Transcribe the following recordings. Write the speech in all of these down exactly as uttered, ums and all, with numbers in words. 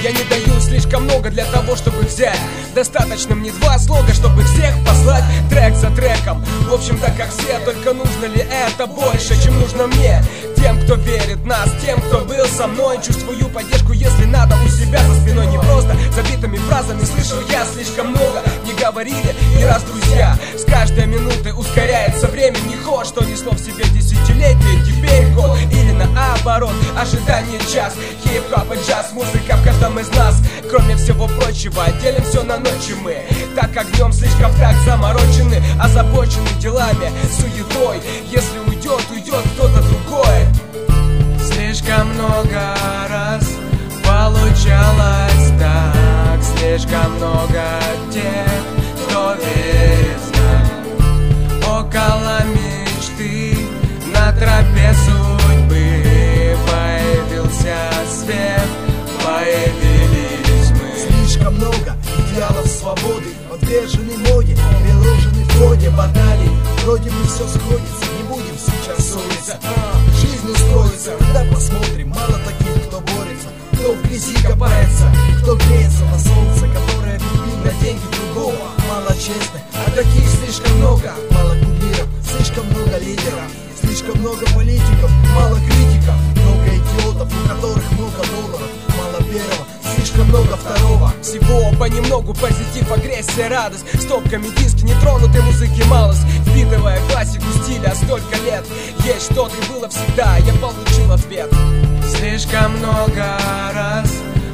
Я не даю слишком много для того, чтобы взять. Достаточно мне два слога, чтобы всех послать трек за треком. В общем-то, как все, только нужно ли это больше, чем нужно мне? Тем, кто верит в нас, тем, кто был со мной. Чувствую поддержку, если надо, у себя за спиной. Не просто забитыми фразами слышал я слишком много. Не говорили ни раз друзья. С каждой минутой ускоряется время. Не ход, что несло в себе десятилетие, теперь год. Или наоборот, ожидание час. Хип-хоп и джаз, музыка в каждом из нас. Кроме всего прочего, делим все на ночи мы. Так огнем слишком так заморочены, озабочены делами, суетой. Если уйдет, уйдет кто-то другой. Слишком много раз получалось так. Слишком много тех, кто верит в нас. Около мечты, на тропе судьбы появился свет, появились мы. Слишком много идеалов свободы, подвержены моде, приложены в ходе баталий. Вроде бы все сходится, не будем сейчас ссориться. Жизнь устроится, когда посмотрим. Мало таких, кто борется, кто в грязи копается, кто греется на солнце, которое любит на деньги другого. Мало честных, а таких слишком много. Мало кумиров, слишком много лидеров. Слишком много политиков, мало критиков. Много идиотов, у которых много долларов. Мало первого, слишком много второго. Всего понемногу, позитив, агрессия, радость. Стопками диски, нетронутой музыки малость. Впитывая классику стиля столько лет. Есть что-то и было всегда, я получил ответ. Слишком много раз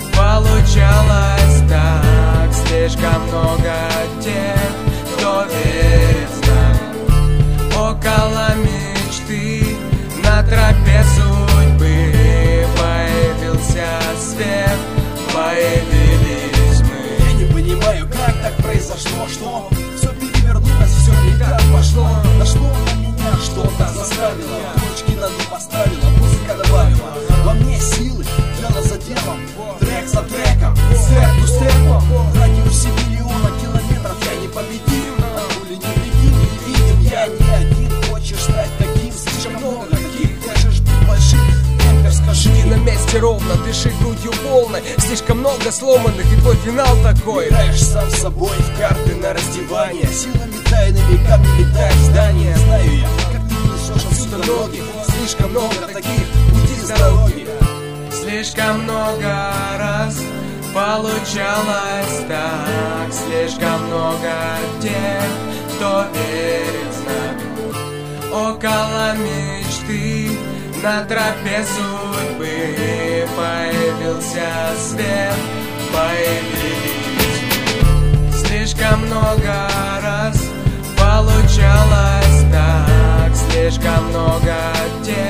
получалось так. Слишком много тех, кто верит в нас. Около мечты, на тропе судьбы появился свет, появились мы. Я не понимаю, как так произошло, что все перевернулось, все не так пошло. Нашло на меня что-то, заставило, точки над «и» поставила, музыка добавила во мне силы, дело за делом, трек за треком, степ за степом. В радиусе миллиона километров я непобедим, хули не видим, не видим, я не один. Хочешь стать таким, слишком много таких. Хочешь быть большим, темпер скажи. Иди на месте ровно, дыши грудью полной. Слишком много сломанных, и твой финал такой. Играешь сам с собой в карты на раздевание. Силами тайными камнями летаешь в здание. Знаю я, как ты несешь отсюда ноги. Слишком много таких, уйди с дороги. Слишком много раз получалось так. Слишком много тех, кто верит в нас. Около мечты, на тропе судьбы появился свет, появились мы. Слишком много раз получалось так. Слишком много тех,